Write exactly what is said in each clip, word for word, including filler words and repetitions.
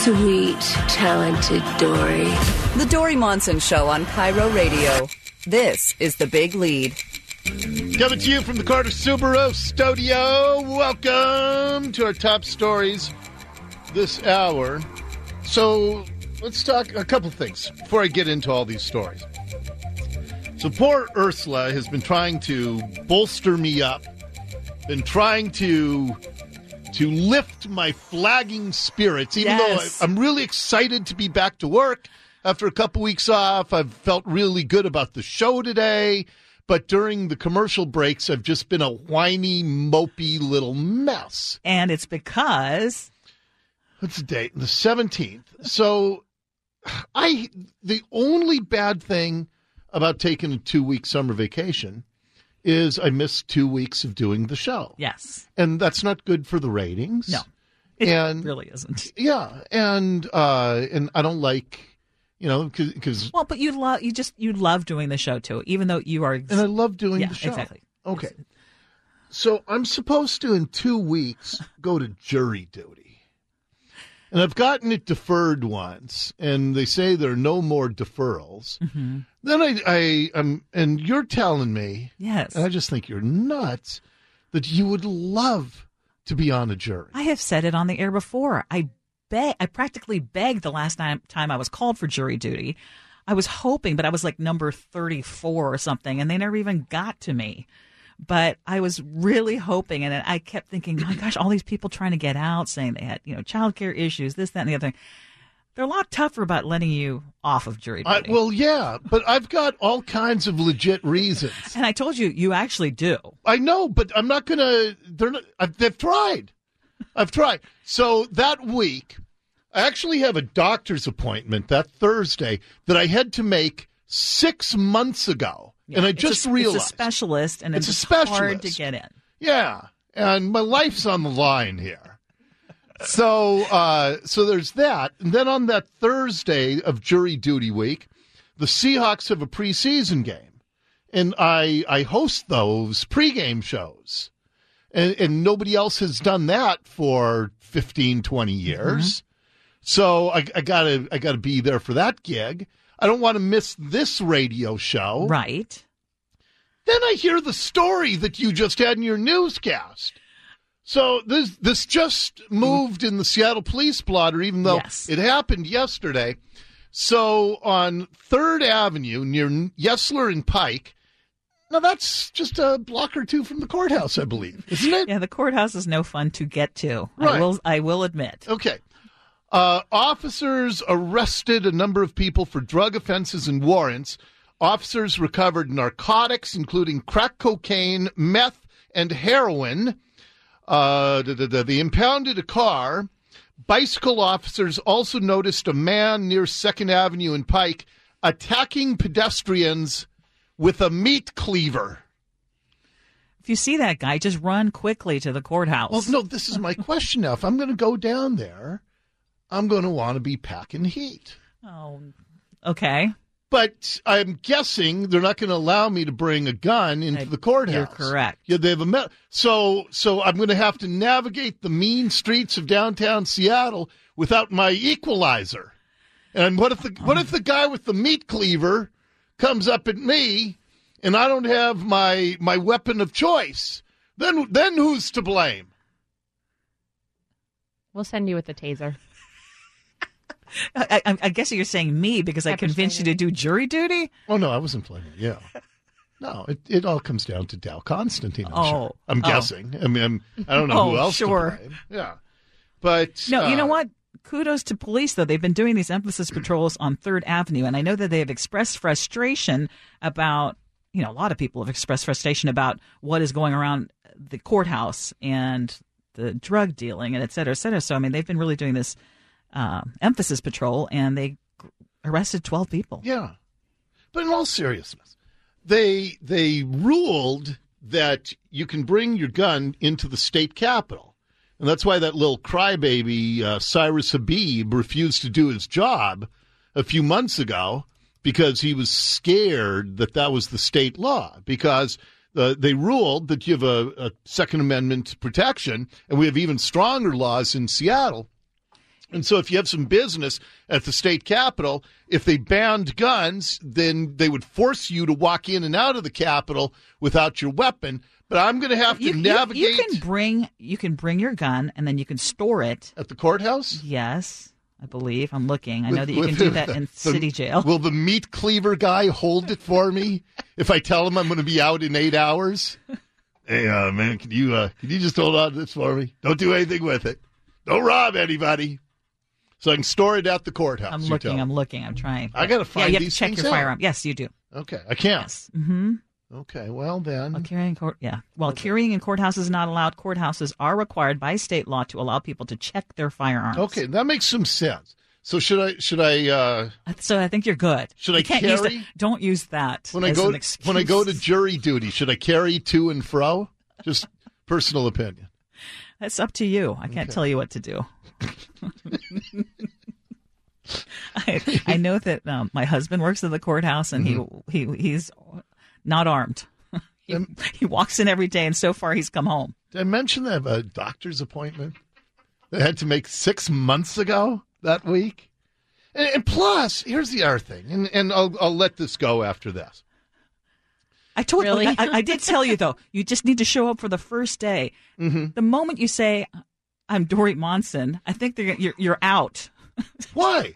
Sweet, talented Dory. The Dory Monson Show on Pyro Radio. This is The Big Lead. Coming to you from the Carter Subaru studio. Welcome to our top stories this hour. So let's talk a couple things before I get into all these stories. So poor Ursula has been trying to bolster me up, been trying to to lift my flagging spirits, even Yes. though I'm really excited to be back to work after a couple weeks off. I've felt really good about the show today, but during the commercial breaks, I've just been a whiny, mopey little mess. And it's because... What's the date? The seventeenth. So I the only bad thing about taking a two-week summer vacation is I missed two weeks of doing the show. Yes. And that's not good for the ratings. No, it and, really isn't. Yeah, and uh, and I don't like, you know, because... Well, but you love, you just, you love doing the show, too, even though you are... Ex- And I love doing yeah, the show. exactly. Okay. So I'm supposed to, in two weeks, go to jury duty. And I've gotten it deferred once, and they say there are no more deferrals. Mm-hmm. Then I, I, um, and you're telling me, Yes. and I just think you're nuts, that you would love to be on a jury. I have said it on the air before. I beg, I practically begged the last time, time I was called for jury duty. I was hoping, but I was like number thirty-four or something, and they never even got to me. But I was really hoping, and I kept thinking, my gosh, all these people trying to get out, saying they had, you know, childcare issues, this, that, and the other thing. They're a lot tougher about letting you off of jury I, duty. well, yeah, but I've got all kinds of legit reasons. And I told you, you actually do. I know, but I'm not going to, they're not, I've, they've tried. I've tried. So that week, I actually have a doctor's appointment that Thursday that I had to make six months ago. Yeah, and I it's just a, realized. It's a specialist, and It's it's, a specialist. hard to get in. Yeah, and my life's on the line here. So, uh, so there's that. And then on that Thursday of jury duty week, the Seahawks have a preseason game. And I I host those pregame shows. And, and nobody else has done that for fifteen, twenty years. Mm-hmm. So I, I gotta I gotta be there for that gig. I don't want to miss this radio show. Right. Then I hear the story that you just had in your newscast. So this this just moved in the Seattle Police blotter, even though yes. it happened yesterday. So on third Avenue near Yesler and Pike, now that's just a block or two from the courthouse, I believe, isn't it? Yeah, the courthouse is no fun to get to. Right. I will I will admit. Okay. Uh, officers arrested a number of people for drug offenses and warrants. Officers recovered narcotics, including crack cocaine, meth, and heroin. Uh, da, da, da. They impounded a car. Bicycle officers also noticed a man near second Avenue and Pike attacking pedestrians with a meat cleaver. If you see that guy, just run quickly to the courthouse. Well, no, this is my question now. If I'm going to go down there, I'm going to want to be packing heat. Oh, okay. But I'm guessing they're not going to allow me to bring a gun into the courthouse. You're correct. Yeah, they have a me- so so I'm going to have to navigate the mean streets of downtown Seattle without my equalizer. And what if the what if the guy with the meat cleaver comes up at me and I don't have my my weapon of choice? Then then who's to blame? We'll send you with the taser. I, I, I guess you're saying me because I convinced you to do jury duty? Oh, no, I wasn't blaming you. No, it, it all comes down to Dow Constantine, I'm Oh. sure. I'm Oh. guessing. I mean, I'm, I don't know Oh, who else sure. to blame. Yeah. But No, you uh, know what? Kudos to police, though. They've been doing these emphasis patrols on third Avenue, and I know that they have expressed frustration about, you know, a lot of people have expressed frustration about what is going around the courthouse and the drug dealing and et cetera, et cetera. So, I mean, they've been really doing this um, emphasis patrol, and they arrested twelve people. Yeah. But in all seriousness, they they ruled that you can bring your gun into the state capitol. And that's why that little crybaby, uh, Cyrus Habib, refused to do his job a few months ago because he was scared that that was the state law. Because uh, they ruled that you have a, a Second Amendment protection, and we have even stronger laws in Seattle. And so if you have some business at the state capitol, if they banned guns, then they would force you to walk in and out of the capitol without your weapon. But I'm going to have to You, you- navigate you can bring you can bring your gun and then you can store it. at the courthouse. Yes, I believe. I'm looking. I know With- that you with can do the- that in the- city jail. Will the meat cleaver guy hold it for me if I tell him I'm going to be out in eight hours? Hey, uh, man, can you uh, can you just hold on to this for me? Don't do anything with it. Don't rob anybody. So I can store it at the courthouse. I'm you looking. tell I'm me. looking. I'm trying. I gotta find Yeah, you have these to check things your out. firearm. Yes, you do. Okay, I can't. Yes. Mm-hmm. Okay, well then. Well, carrying court. Yeah. Well, carrying in courthouses is not allowed. Courthouses are required by state law to allow people to check their firearms. Okay, that makes some sense. So should I should I uh, So I think you're good. Should You I can't use carry- that- Don't use that when I as go an excuse. when I go to jury duty, should I carry to and fro? Just personal opinion. That's up to you. I can't Okay. tell you what to do. I, I know that um, my husband works at the courthouse, and Mm-hmm. he he he's not armed. he, he walks in every day, and so far he's come home. Did I mention that I have a doctor's appointment that I had to make six months ago that week? And, and plus, here's the other thing, and, and I'll, I'll let this go after this. I told Really? you. I, I did tell you though. You just need to show up for the first day. Mm-hmm. The moment you say, "I'm Dory Monson," I think they're, you're you're out, Why?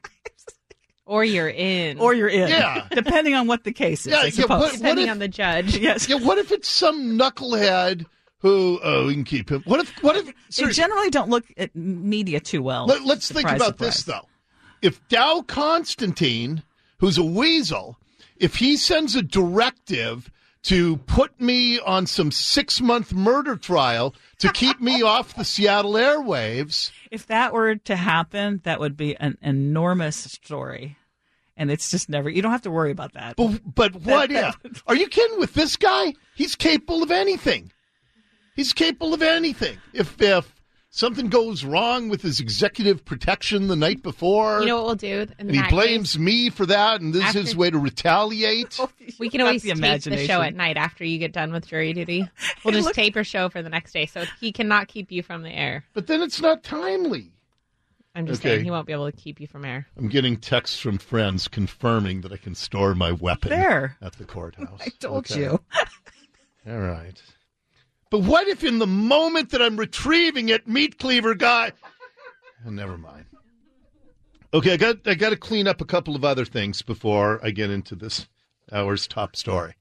Or you're in. or you're in. Yeah. Depending on what the case is. Yeah, I yeah, suppose. what- depending if- on the judge. Yes. Yeah, what if it's some knucklehead who, oh, we can keep him. What if, what if, They seriously, generally don't look at media too well. let, let's think Surprise, about surprise. this, though. If Dow Constantine, who's a weasel, if he sends a directive to put me on some six-month murder trial to keep me off the Seattle airwaves, If that were to happen, that would be an enormous story. And it's just never, you don't have to worry about that. but, but what if? Are you kidding with this guy? He's capable of anything. He's capable of anything. If if something goes wrong with his executive protection the night before, You know what we'll do? In and he that blames me for that, and this is his After- way to retaliate. case, we can Not always the tape the imagination. show at night after you get done with jury duty. We'll just Look- tape your show for the next day, so he cannot keep you from the air. But then it's not timely. I'm just Okay. saying he won't be able to keep you from air. I'm getting texts from friends confirming that I can store my weapon There. at the courthouse. I told Okay. you. All right. But what if in the moment that I'm retrieving it, meat cleaver guy... Oh, never mind. Okay, I got I got to clean up a couple of other things before I get into this hour's top story.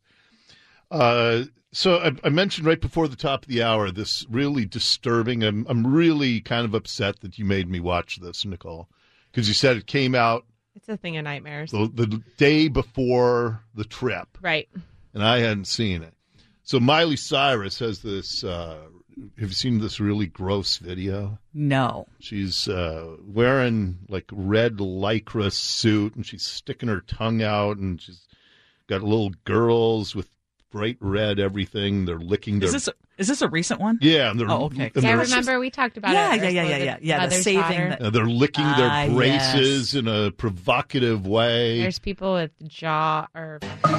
Uh, so I, I mentioned right before the top of the hour this really disturbing. I'm I'm really kind of upset that you made me watch this, Nicole, because you said it came out It's a thing of nightmares. the, the day before the trip, Right. and I hadn't seen it. So Miley Cyrus has this. Uh, have you seen this really gross video? No. She's uh, wearing like red lycra suit, and she's sticking her tongue out, and she's got little girls with bright red everything. They're licking their. Is this a, is this a recent one? yeah, and they're. Oh, okay. and Yeah, they're- remember we talked about Yeah, it. yeah, yeah, Ursula, yeah, the yeah, yeah. The mother's saving daughter. the- uh, they're licking Ah, their braces yes. in a provocative way. There's people with jaw or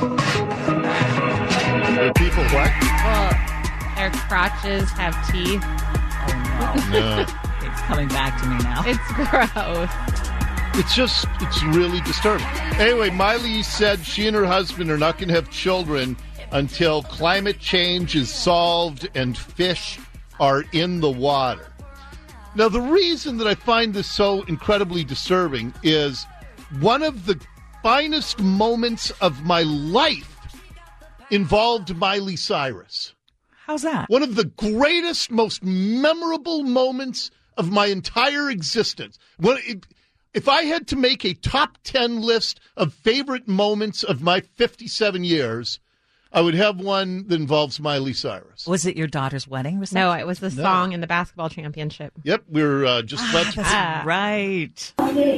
There are people what? well, their crotches have teeth. Oh, no. No. It's coming back to me now. It's gross. It's just, it's really disturbing. Anyway, Miley said she and her husband are not going to have children until climate change is solved and fish are in the water. Now, the reason that I find this so incredibly disturbing is one of the finest moments of my life involved Miley Cyrus. How's that? One of the greatest, most memorable moments of my entire existence. When it, if I had to make a top ten list of favorite moments of my fifty-seven years, I would have one that involves Miley Cyrus. Was it your daughter's wedding reception? No, it was the song in the basketball championship. Yep, we're uh, just about to. That's Ah. right.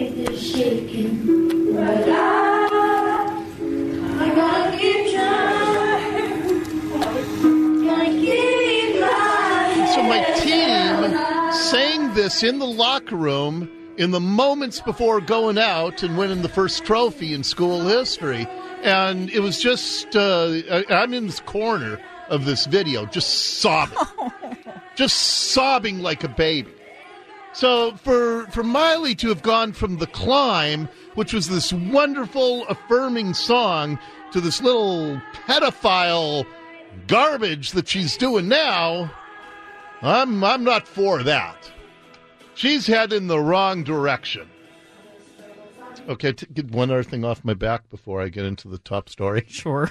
So my team sang this in the locker room in the moments before going out and winning the first trophy in school history. And it was just, uh, I, I'm in this corner of this video, just sobbing. Just sobbing like a baby. So for for Miley to have gone from The Climb, which was this wonderful, affirming song, to this little pedophile garbage that she's doing now, I'm I'm not for that. She's heading in the wrong direction. Okay, t- get one other thing off my back before I get into the top story. Sure.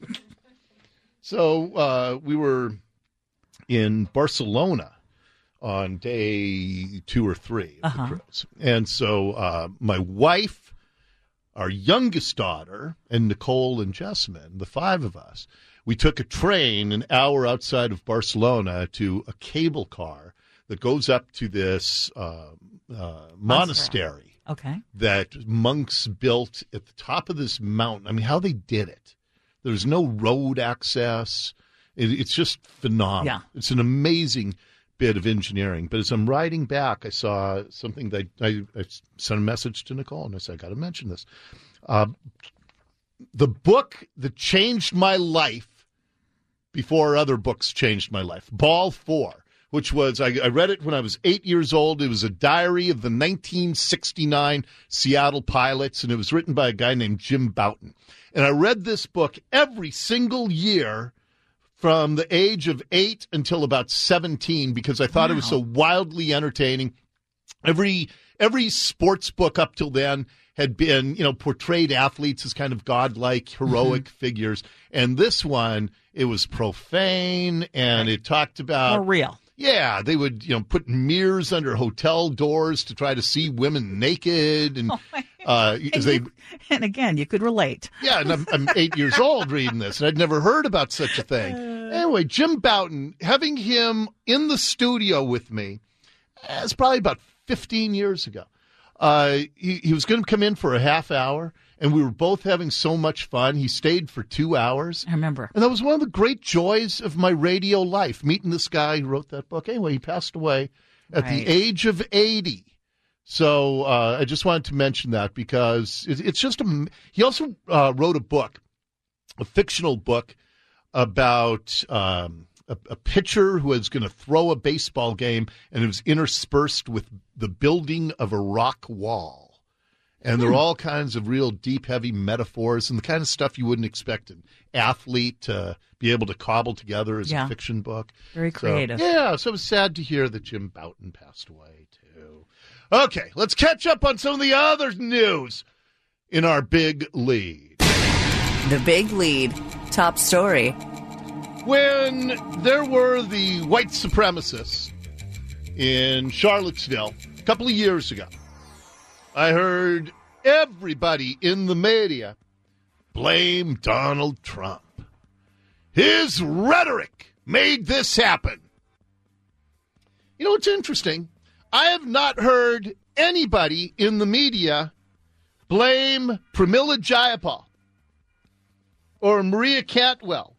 So uh, we were in Barcelona on day two or three of Uh-huh. the cruise. And so uh, my wife, our youngest daughter, and Nicole and Jessamine, the five of us, we took a train an hour outside of Barcelona to a cable car that goes up to this uh, uh, monastery Okay. that monks built at the top of this mountain. I mean, how they did it. There's no road access. It, it's just phenomenal. Yeah. It's an amazing bit of engineering. But as I'm riding back, I saw something that I, I sent a message to Nicole, and I said, I got to mention this. Uh, the book that changed my life before other books changed my life, Ball Four, which was, I, I read it when I was eight years old. It was a diary of the nineteen sixty-nine Seattle Pilots, and it was written by a guy named Jim Bouton. And I read this book every single year from the age of eight until about seventeen because I thought Wow. it was so wildly entertaining. Every every sports book up till then had been, you know, portrayed athletes as kind of godlike, heroic Mm-hmm. figures. And this one, it was profane, and it talked about... More real. Yeah, they would, you know, put mirrors under hotel doors to try to see women naked, and Oh, my- uh, And, they, you- and again, you could relate. yeah, and I'm, I'm eight years old reading this, and I'd never heard about such a thing. Anyway, Jim Bouton, having him in the studio with me, uh, it's probably about fifteen years ago. Uh, he, he was going to come in for a half hour, and we were both having so much fun. He stayed for two hours. I remember. And that was one of the great joys of my radio life, meeting this guy who wrote that book. Anyway, he passed away at Right. the age of eighty. So uh, I just wanted to mention that because it, it's just a. He also uh, wrote a book, a fictional book about um, a, a pitcher who was going to throw a baseball game, and it was interspersed with the building of a rock wall. And there are all kinds of real deep, heavy metaphors and the kind of stuff you wouldn't expect an athlete to be able to cobble together as Yeah. a fiction book. Very So, creative. yeah, so it was sad to hear that Jim Bouton passed away, too. Okay, let's catch up on some of the other news in our big lead. The Big Lead. Top story. When there were the white supremacists in Charlottesville a couple of years ago, I heard everybody in the media blame Donald Trump. His rhetoric made this happen. You know what's interesting? I have not heard anybody in the media blame Pramila Jayapal or Maria Cantwell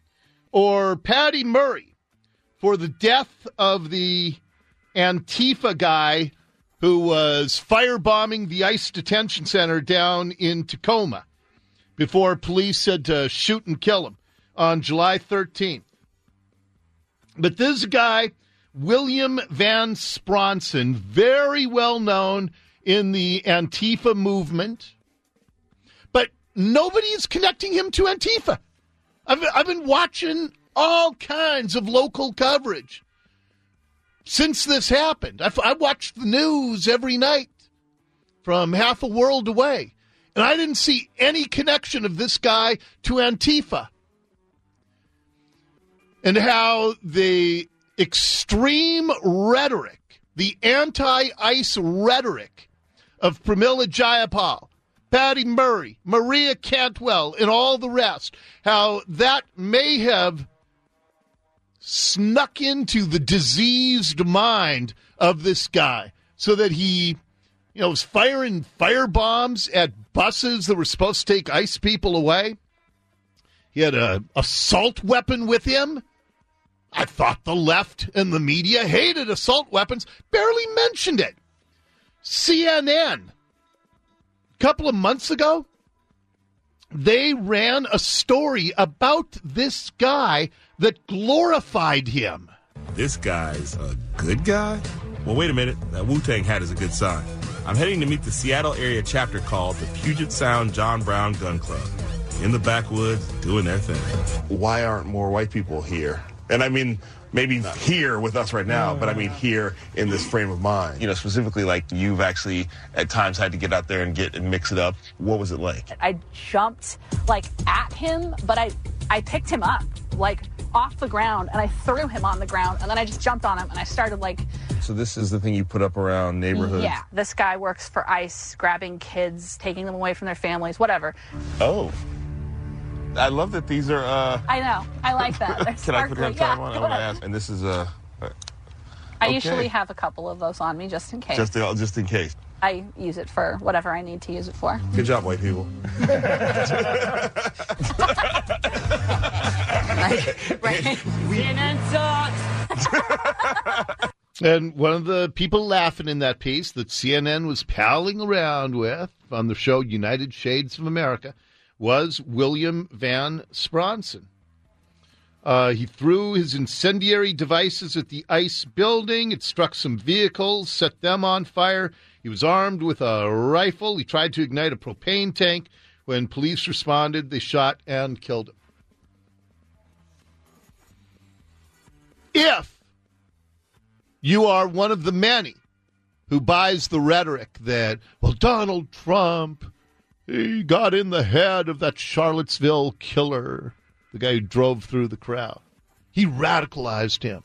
or Patty Murray for the death of the Antifa guy who was firebombing the ICE detention center down in Tacoma before police said to shoot and kill him on July thirteenth. But this guy, William Van Spronson, very well known in the Antifa movement, but nobody is connecting him to Antifa. I've, I've been watching all kinds of local coverage since this happened. I, I watched the news every night from half a world away, and I didn't see any connection of this guy to Antifa. And how the extreme rhetoric, the anti-ICE rhetoric of Pramila Jayapal, Patty Murray, Maria Cantwell, and all the rest, how that may have snuck into the diseased mind of this guy so that he, you know, was firing fire bombs at buses that were supposed to take ICE people away. He had an assault weapon with him. I thought the left and the media hated assault weapons, barely mentioned it. C N N, a couple of months ago, they ran a story about this guy that glorified him. This guy's a good guy? Well, wait a minute. That Wu-Tang hat is a good sign. I'm heading to meet the Seattle area chapter called the Puget Sound John Brown Gun Club. In the backwoods, doing their thing. Why aren't more white people here? And I mean, maybe here with us right now, but I mean here in this frame of mind. You know, specifically like you've actually at times had to get out there and get and mix it up. What was it like? I jumped like at him, but I, I picked him up like off the ground and I threw him on the ground and then I just jumped on him and I started like... So this is the thing you put up around neighborhoods? Yeah, this guy works for ICE, grabbing kids, taking them away from their families, whatever. Oh. I love that these are... Uh... I know. I like that. They're Can I put it on yeah, time on? I want to ask. And this is a... Uh, I okay. usually have a couple of those on me just in case. Just, to, just in case. I use it for whatever I need to use it for. Good job, white people. Right. Right. And one of the people laughing in that piece that C N N was palling around with on the show United Shades of America was William Van Spronson. Uh, he threw his incendiary devices at the ICE building. It struck some vehicles, set them on fire. He was armed with a rifle. He tried to ignite a propane tank. When police responded, they shot and killed him. If you are one of the many who buys the rhetoric that, well, Donald Trump, he got in the head of that Charlottesville killer, the guy who drove through the crowd. He radicalized him.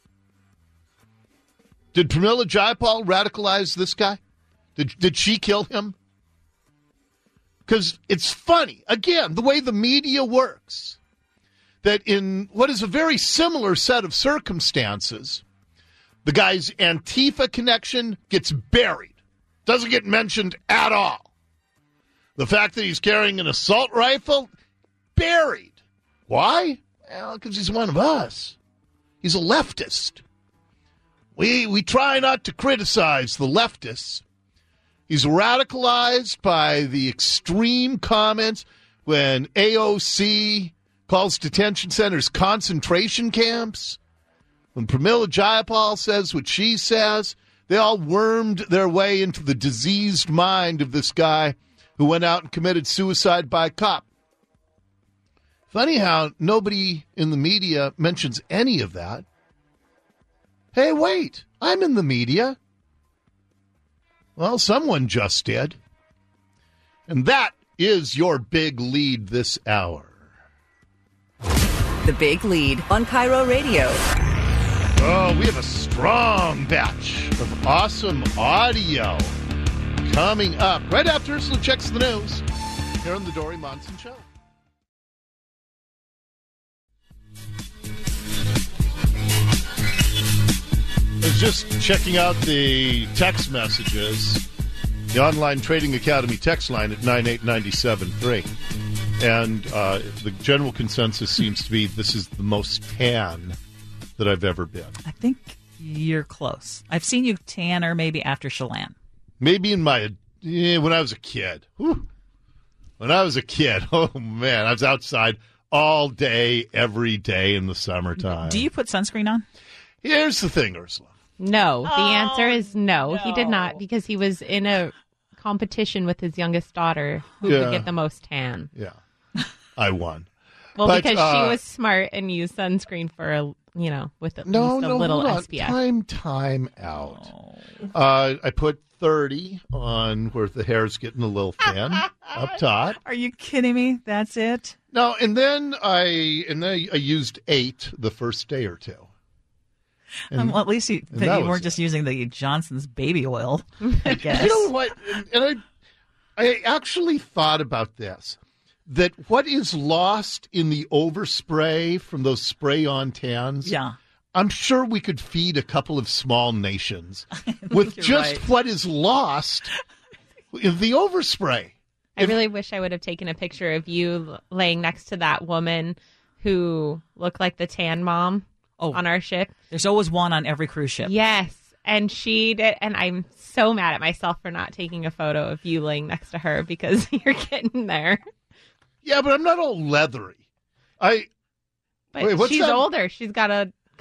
Did Pramila Jayapal radicalize this guy? Did, did she kill him? Because it's funny, again, the way the media works, that in what is a very similar set of circumstances, the guy's Antifa connection gets buried, doesn't get mentioned at all. The fact that he's carrying an assault rifle, buried. Why? Well, because he's one of us. He's a leftist. We we try not to criticize the leftists. He's radicalized by the extreme comments when A O C calls detention centers concentration camps. When Pramila Jayapal says what she says, they all wormed their way into the diseased mind of this guy who went out and committed suicide by cop. Funny how nobody in the media mentions any of that. Hey, wait, I'm in the media. Well, someone just did. And that is your big lead this hour. The Big Lead on Cairo Radio. Oh, we have a strong batch of awesome audio coming up right after Ursula checks the news here on the Dory Monson Show. I was just checking out the text messages, the Online Trading Academy text line at nine eight nine seven three. And uh, the general consensus seems to be this is the most tan that I've ever been. I think you're close. I've seen you tanner maybe after Chelan. Maybe in my, yeah, when I was a kid. Whew. When I was a kid, oh man, I was outside all day, every day in the summertime. Do you put sunscreen on? Here's the thing, Ursula. No. The Oh, answer is no, no. He did not, because he was in a competition with his youngest daughter who Yeah. could get the most tan. Yeah, I won. Well, But, because uh, she was smart and used sunscreen for, a, you know, with at No, least a no, little hold on. S P F. Time, time out. Uh, I put thirty on where the hair's getting a little thin up top. Are you kidding me? That's it? No, and then I and then I used eight the first day or two. And, Um, well, at least you, and that that you was weren't it. just using the Johnson's baby oil, I guess. You know what? And, and I, I actually thought about this. That what is lost in the overspray from those spray-on tans, Yeah. I'm sure we could feed a couple of small nations with you're just right. what is lost in the overspray. I really wish I would have taken a picture of you laying next to that woman who looked like the tan mom Oh. on our ship. There's always one on every cruise ship. Yes. And she did. And I'm so mad at myself for not taking a photo of you laying next to her because you're getting there. Yeah, but I'm not all leathery. I But Wait, what's she's that? older. She's got a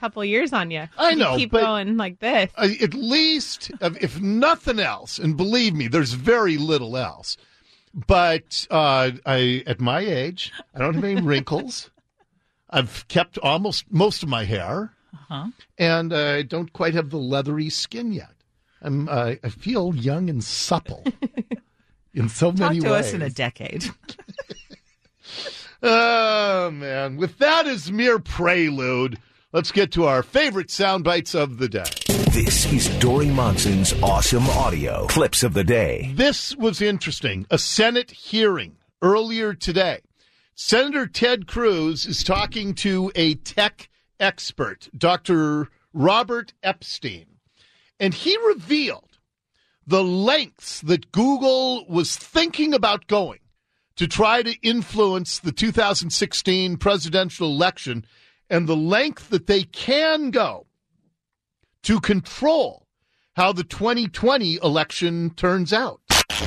couple years on you. I You know, keep but- going like this. Uh, at least, uh, if nothing else, and believe me, there's very little else. But uh, I, at my age, I don't have any wrinkles. I've kept almost most of my hair, Uh-huh. and uh, I don't quite have the leathery skin yet. I'm, uh, I feel young and supple in so Talk many to ways. us in a decade. Oh, man. With that as mere prelude, let's get to our favorite sound bites of the day. This is Dory Monson's Awesome Audio Clips of the Day. This was interesting. A Senate hearing earlier today. Senator Ted Cruz is talking to a tech expert, Doctor Robert Epstein, and he revealed the lengths that Google was thinking about going to try to influence the two thousand sixteen presidential election, and the length that they can go to control how the twenty twenty election turns out.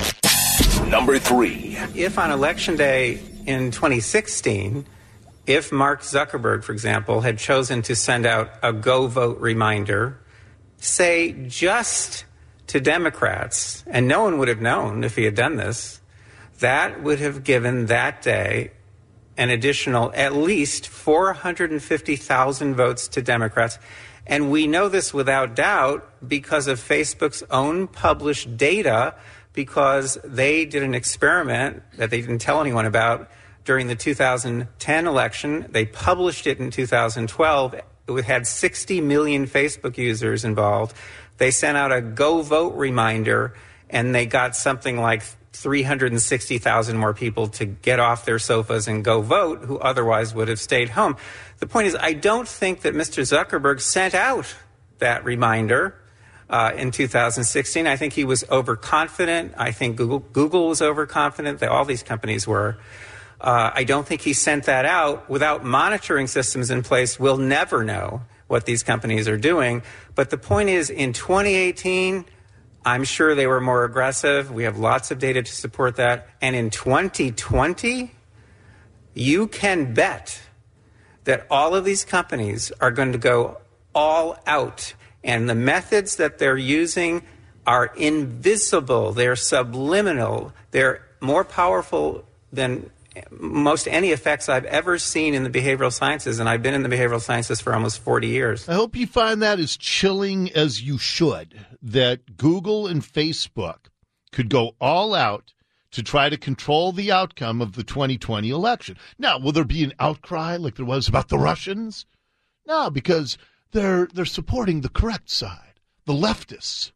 Number three. If on Election Day in twenty sixteen, if Mark Zuckerberg, for example, had chosen to send out a go vote reminder, say just to Democrats, and no one would have known if he had done this, that would have given that day an additional at least four hundred fifty thousand votes to Democrats. And we know this without doubt because of Facebook's own published data, because they did an experiment that they didn't tell anyone about during the two thousand ten election. They published it in two thousand twelve. It had sixty million Facebook users involved. They sent out a go vote reminder, and they got something like three hundred sixty thousand more people to get off their sofas and go vote who otherwise would have stayed home. The point is, I don't think that Mister Zuckerberg sent out that reminder uh, in two thousand sixteen. I think he was overconfident. I think Google, Google was overconfident. That all these companies were. Uh, I don't think he sent that out. Without monitoring systems in place, we'll never know what these companies are doing. But the point is, in twenty eighteen, I'm sure they were more aggressive. We have lots of data to support that. And in twenty twenty, you can bet that all of these companies are going to go all out. And the methods that they're using are invisible. They're subliminal. They're more powerful than most any effects I've ever seen in the behavioral sciences. And I've been in the behavioral sciences for almost forty years. I hope you find that as chilling as you should, that Google and Facebook could go all out to try to control the outcome of the twenty twenty election. Now, will there be an outcry like there was about the Russians? No, because they're they're supporting the correct side, the leftists.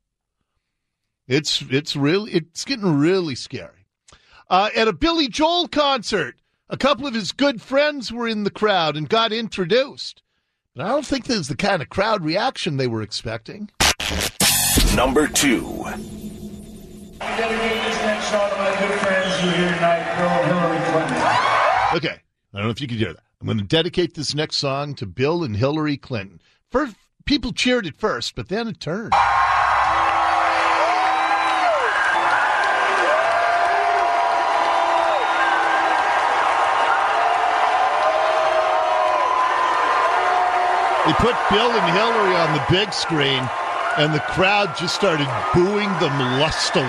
It's it's really it's getting really scary. Uh, at a Billy Joel concert, a couple of his good friends were in the crowd and got introduced. But I don't think there's the kind of crowd reaction they were expecting. Number two. I'm dedicating this next song to my good friends who are here tonight, Bill and Hillary Clinton. Okay, I don't know if you can hear that. I'm going to dedicate this next song to Bill and Hillary Clinton. First, people cheered at first, but then it turned. They put Bill and Hillary on the big screen, and the crowd just started booing them lustily.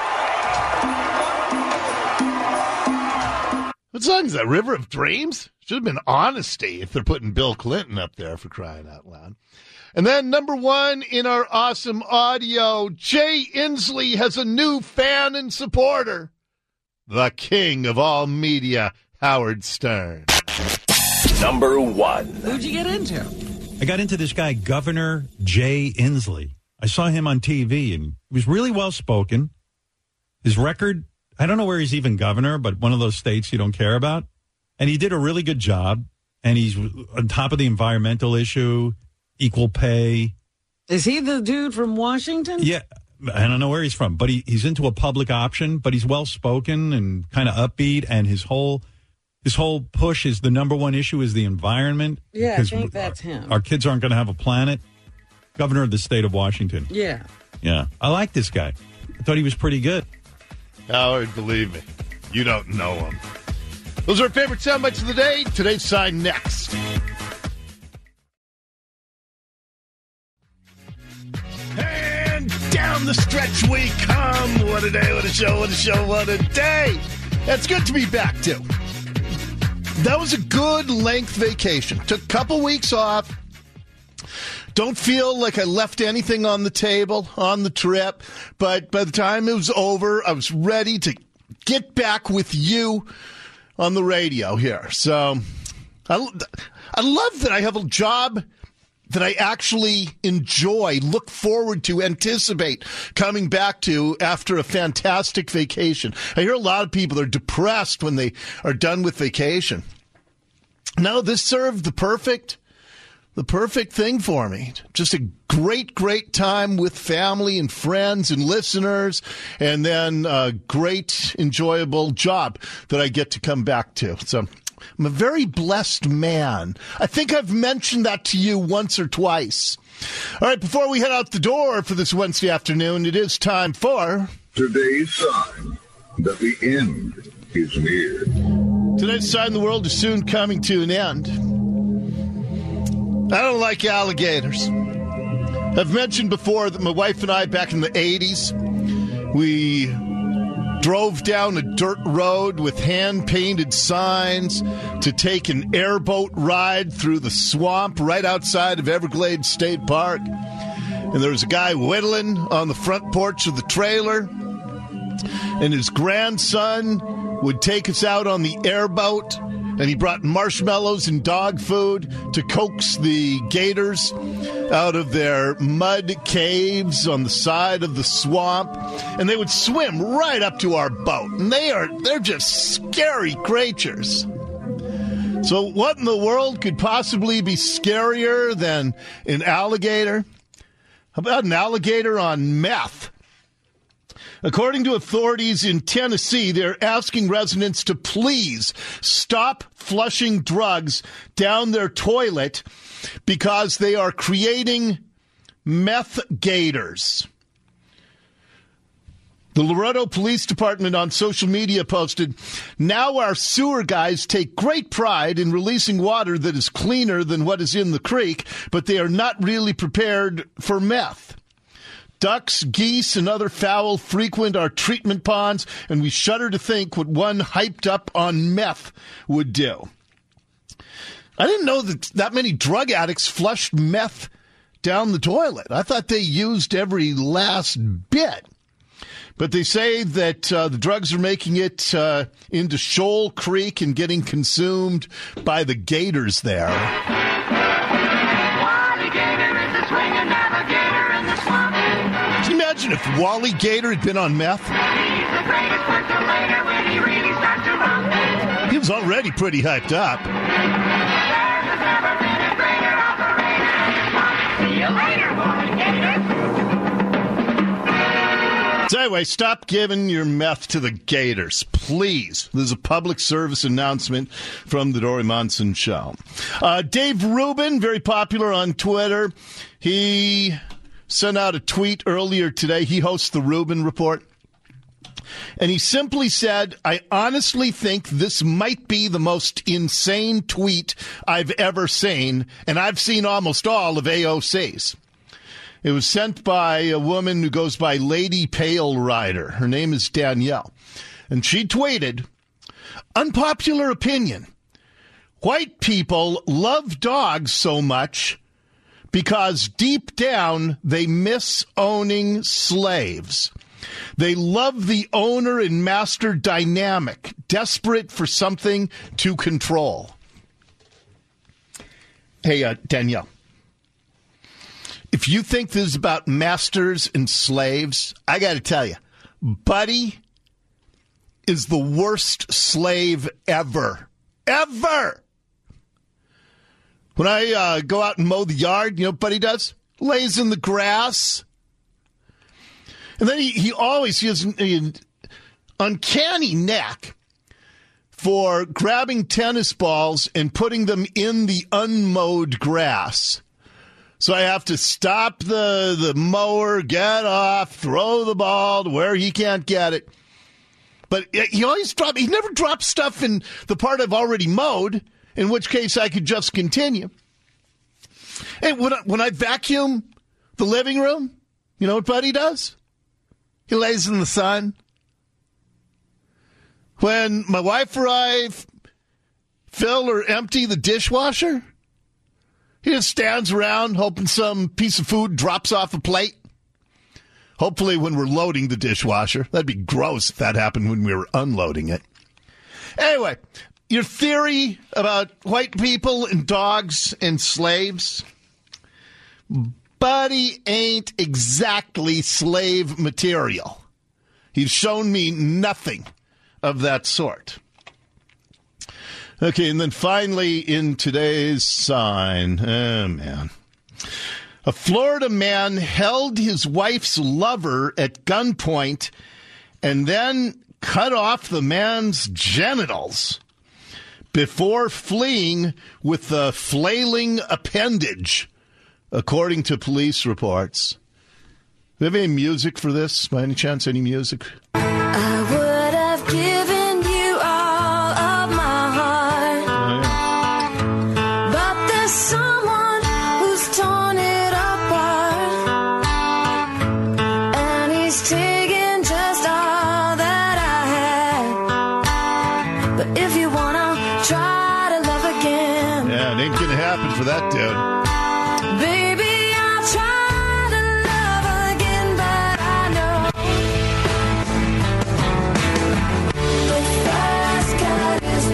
What song is that? River of Dreams? Should have been Honesty if they're putting Bill Clinton up there, for crying out loud. And then number one in our awesome audio, Jay Inslee has a new fan and supporter. The king of all media, Howard Stern. Number one. Who'd you get into? I got into this guy, Governor Jay Inslee. I saw him on T V, and he was really well-spoken. His record, I don't know where he's even governor, but one of those states you don't care about. And he did a really good job, and he's on top of the environmental issue, equal pay. Is he the dude from Washington? Yeah, I don't know where he's from, but he, he's into a public option, but he's well-spoken and kind of upbeat, and his whole... His whole push is the number one issue is the environment. Yeah, I think that's our, him. Our kids aren't going to have a planet. Governor of the state of Washington. Yeah. Yeah. I like this guy. I thought he was pretty good. Howard, believe me, you don't know him. Those are our favorite sound bites of the day. Today's sign next. Down the stretch we come. What a day, what a show, what a show, what a day. It's good to be back, too. That was a good length vacation. Took a couple weeks off. Don't feel like I left anything on the table on the trip. But by the time it was over, I was ready to get back with you on the radio here. So I, I love that I have a job that I actually enjoy, look forward to, anticipate coming back to after a fantastic vacation. I hear a lot of people are depressed when they are done with vacation. No, this served the perfect, the perfect thing for me. Just a great, great time with family and friends and listeners, and then a great, enjoyable job that I get to come back to. So I'm a very blessed man. I think I've mentioned that to you once or twice. All right, before we head out the door for this Wednesday afternoon, it is time for today's sign that the end is near. Today's sign the world is soon coming to an end. I don't like alligators. I've mentioned before that my wife and I, back in the eighties, we drove down a dirt road with hand-painted signs to take an airboat ride through the swamp right outside of Everglades State Park. And there was a guy whittling on the front porch of the trailer, and his grandson would take us out on the airboat, and he brought marshmallows and dog food to coax the gators out of their mud caves on the side of the swamp, and they would swim right up to our boat, and they are they're just scary creatures. So what in the world could possibly be scarier than an alligator? How about an alligator on meth? According to authorities in Tennessee, they're asking residents to please stop flushing drugs down their toilet because they are creating meth gators. The Loretto Police Department on social media posted, "Now our sewer guys take great pride in releasing water that is cleaner than what is in the creek, but they are not really prepared for meth. Ducks, geese, and other fowl frequent our treatment ponds, and we shudder to think what one hyped up on meth would do." I didn't know that that many drug addicts flushed meth down the toilet. I thought they used every last bit. But they say that uh, the drugs are making it uh, into Shoal Creek and getting consumed by the gators there. Can you imagine if Wally Gator had been on meth? He was already pretty hyped up. So anyway, stop giving your meth to the gators, please. There's a public service announcement from the Dory Monson Show. Uh, Dave Rubin, very popular on Twitter. He sent out a tweet earlier today. He hosts the Rubin Report. And he simply said, "I honestly think this might be the most insane tweet I've ever seen, and I've seen almost all of A O C's." It was sent by a woman who goes by Lady Pale Rider. Her name is Danielle. And she tweeted, "Unpopular opinion. White people love dogs so much because deep down they miss owning slaves. They love the owner and master dynamic, desperate for something to control." Hey, uh, Danielle, if you think this is about masters and slaves, I got to tell you, Buddy is the worst slave ever. Ever! When I uh, go out and mow the yard, you know what Buddy does? Lays in the grass. And then he, he always he has an uncanny knack for grabbing tennis balls and putting them in the unmowed grass. So I have to stop the, the mower, get off, throw the ball to where he can't get it. But he always drop. He never drops stuff in the part I've already mowed, in which case I could just continue. And when I, when I vacuum the living room, you know what Buddy does? He lays in the sun. When my wife or I fill or empty the dishwasher, he just stands around hoping some piece of food drops off a plate. Hopefully when we're loading the dishwasher. That'd be gross if that happened when we were unloading it. Anyway, your theory about white people and dogs and slaves, Buddy ain't exactly slave material. He's shown me nothing of that sort. Okay, and then finally in today's sign, oh man. A Florida man held his wife's lover at gunpoint and then cut off the man's genitals before fleeing with a flailing appendage, according to police reports. Do we have any music for this, by any chance? Any music? I would have given you all of my heart. Oh, yeah. But there's someone who's torn it apart. And he's taken just all that I had. But if you want to try to love again. Yeah, it ain't going to happen for that dude. Baby, I'll try to love again, but I know the first cut is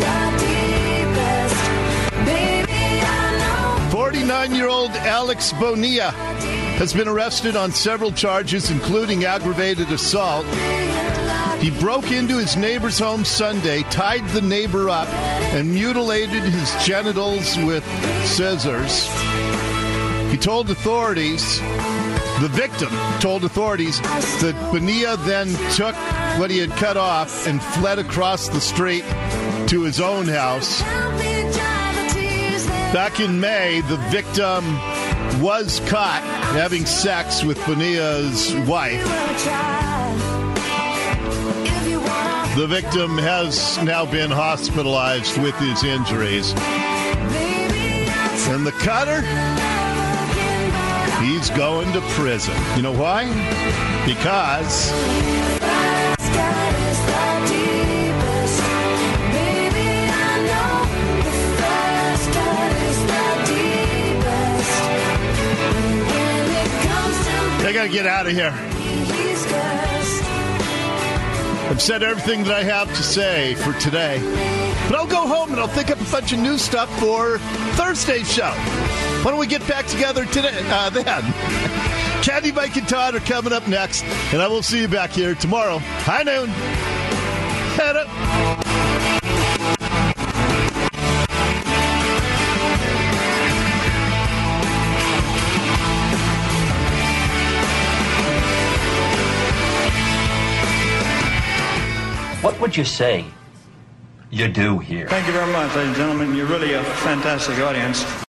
the deepest. Baby, I know. forty-nine-year-old Alex Bonilla has been arrested on several charges, including aggravated assault. He broke into his neighbor's home Sunday, tied the neighbor up, and mutilated his genitals with scissors. He told authorities, the victim told authorities, that Bonilla then took what he had cut off and fled across the street to his own house. Back in May, the victim was caught having sex with Bonilla's wife. The victim has now been hospitalized with his injuries. And the cutter? He's going to prison. You know why? Because I gotta get out of here. I've said everything that I have to say for today. But I'll go home and I'll think up a bunch of new stuff for Thursday's show. Why don't we get back together today? Uh, then. Candy, Mike, and Todd are coming up next, and I will see you back here tomorrow. High noon. Head up. What would you say you do here? Thank you very much, ladies and gentlemen. You're really a fantastic audience.